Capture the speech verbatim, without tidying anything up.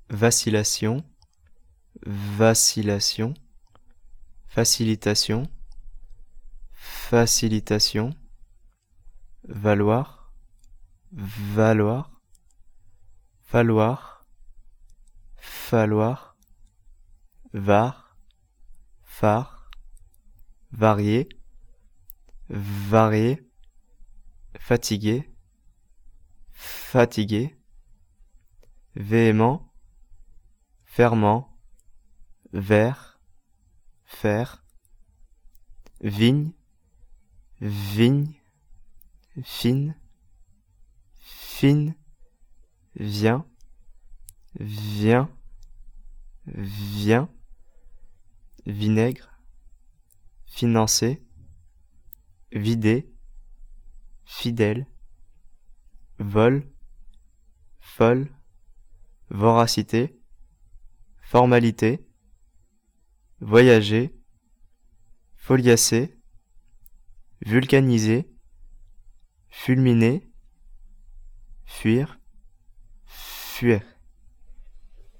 vacillation, vacillation, facilitation, facilitation, valoir, valoir, falloir, falloir, var, phare, varier, varier, fatigué, fatigué, véhément, ferment, vert, faire, vigne, vigne, fine, fine, vient, vient, vient, vinaigre, financer, vider, fidèle, vol, folle, voracité, formalité, voyager, foliacer, vulcaniser, fulminer, fuir, fuir.